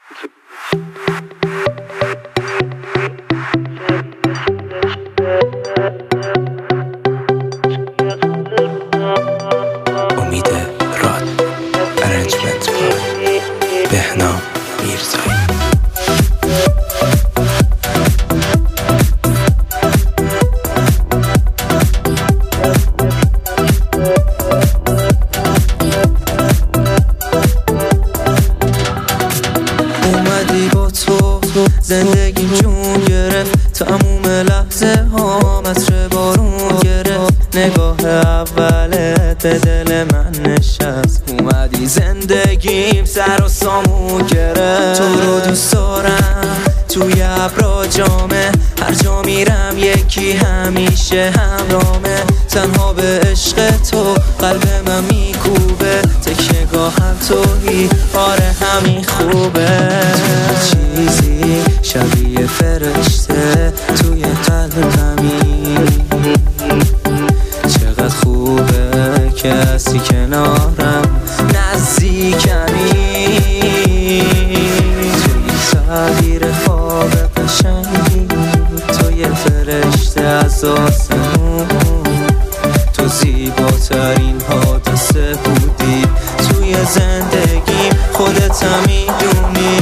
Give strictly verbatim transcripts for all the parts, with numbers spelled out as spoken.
امید راد ارنجمنت بای بهنام میرزایی. اومدی با تو زندگیم جون گرفت، تموم لحظه ها متر بارون گرفت. نگاه اولت به دل من نشست، اومدی زندگیم سر و سامون گرفت. تو رو دوست دارم توی ابرا جامه، هر جا میرم یکی همیشه همرامه. تنها به عشق تو قلب من میکوبه، تکیه گاهم تویی آره همین خوبه. تو چیزی شبیه فرشته توی قلبمی، چقدر خوبه که هستی کنارم نزدیکمی. توی تعبیر خواب قشنگی، توی فرشته از آسمون، تو زیباترین حادثه بودی توی زندگیم، خودت هم میدونی.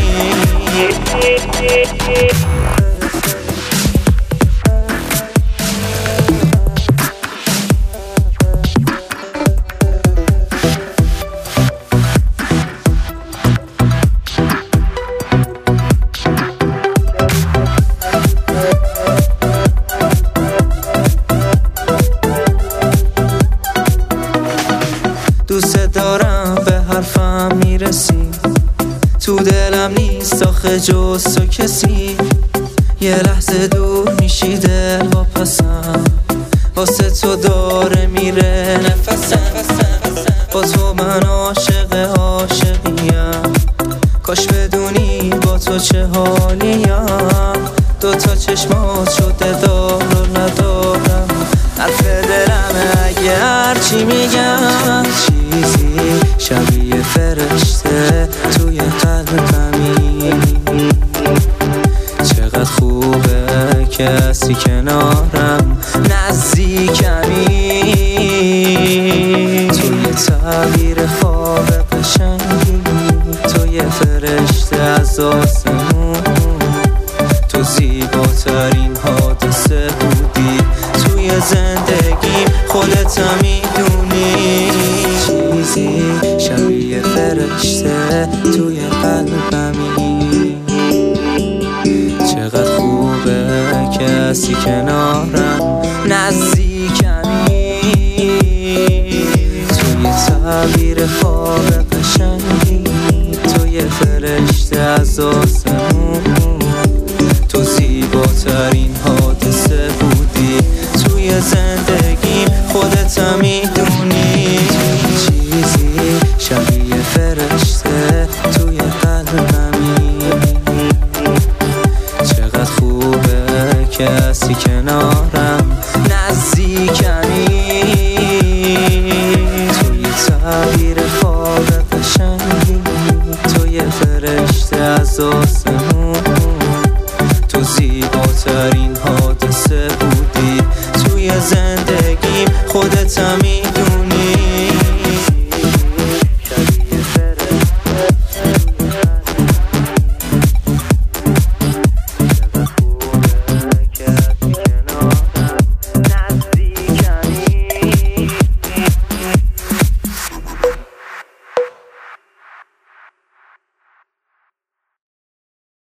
دوست دارم به حرفم میرسی، تو دلم نیست آخه جز تو کسی. یه لحظه دور میشی دل واپسم، واسه تو داره میره نفسم. با تو من عاشق عاشقیم، کاش بدونی با تو چه حالیم. دوتا چشمات شده دار و ندارم، حرف دلمه اگه هرچی میگم. چیزی شبیه فرشته توی قلبمی، چقدر خوبه که هستی کنارم نزدیکمی. توی تعبیر خواب قشنگی، توی فرشته از آسمون، تو زیباترین حادثه بودی توی زندگیم، خودت هم میدونی. چیزی شبیه فرشته توی قلبمی، چقدر خوبه که هستی کنارم نزدیکمی. توی تعبیر خواب قشنگی، توی فرشته از آسمون، تو زیباترین حادثه بودی توی زندگیم، خودت هم میدونی. چیزی شبیه فرشته توی قلبمی، چقدر خوبه که هستی کنارم نزدیکمی. توی تعبیر خواب قشنگی، توی فرشته از